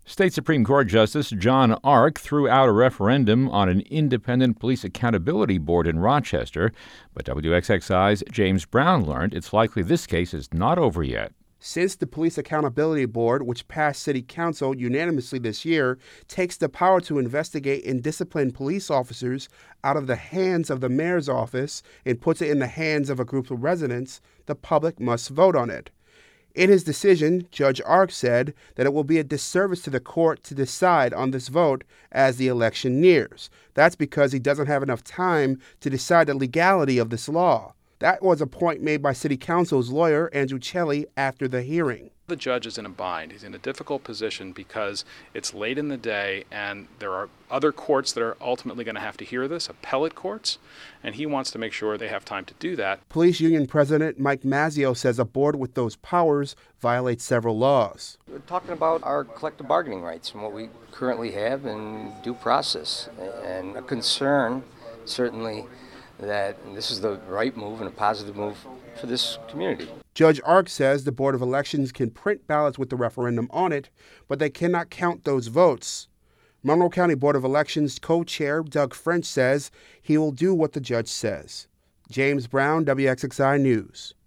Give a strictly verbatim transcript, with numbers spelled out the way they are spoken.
State Supreme Court Justice John Ark threw out a referendum on an independent police accountability board in Rochester, but W X X I's James Brown learned it's likely this case is not over yet. Since the Police Accountability Board, which passed City Council unanimously this year, takes the power to investigate and discipline police officers out of the hands of the mayor's office and puts it in the hands of a group of residents, the public must vote on it. In his decision, Judge Ark said that it will be a disservice to the court to decide on this vote as the election nears. That's because he doesn't have enough time to decide the legality of this law. That was a point made by City Council's lawyer, Andrew Celli, after the hearing. The judge is in a bind. He's in a difficult position because it's late in the day and there are other courts that are ultimately going to have to hear this, appellate courts, and he wants to make sure they have time to do that. Police Union President Mike Mazzio says a board with those powers violates several laws. We're talking about our collective bargaining rights and what we currently have in due process, and a concern, certainly, that this is the right move and a positive move for this community. Judge Ark says the Board of Elections can print ballots with the referendum on it, but they cannot count those votes. Monroe County Board of Elections co-chair Doug French says he will do what the judge says. James Brown, W X X I News.